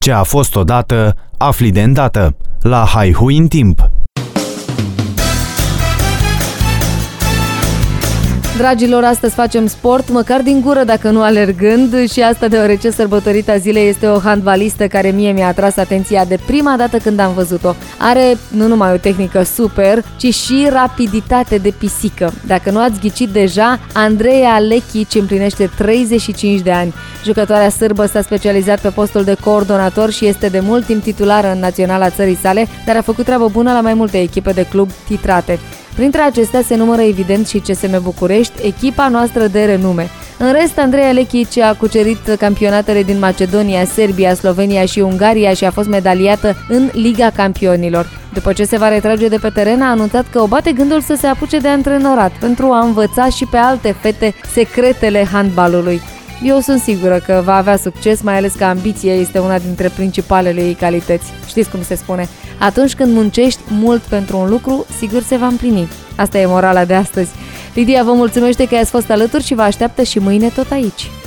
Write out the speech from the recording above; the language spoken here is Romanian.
Ce a fost odată, afli de îndată. La Haihui în timp. Dragilor, astăzi facem sport, măcar din gură dacă nu alergând, și asta deoarece sărbătorita zilei este o handbalistă care mie mi-a atras atenția de prima dată când am văzut-o. Are nu numai o tehnică super, ci și rapiditate de pisică. Dacă nu ați ghicit deja, Andreea Lechici împlinește 35 de ani. Jucătoarea sârbă s-a specializat pe postul de coordonator și este de mult timp titulară în naționala țării sale, dar a făcut treabă bună la mai multe echipe de club titrate. Printre acestea se numără evident și CSM București, echipa noastră de renume. În rest, Andreea Lechici a cucerit campionatele din Macedonia, Serbia, Slovenia și Ungaria și a fost medaliată în Liga Campionilor. După ce se va retrage de pe teren, a anunțat că o bate gândul să se apuce de antrenorat pentru a învăța și pe alte fete secretele handbalului. Eu sunt sigură că va avea succes, mai ales că ambiția este una dintre principalele ei calități. Știți cum se spune? Atunci când muncești mult pentru un lucru, sigur se va împlini. Asta e morala de astăzi. Lidia vă mulțumește că ați fost alături și vă așteaptă și mâine tot aici.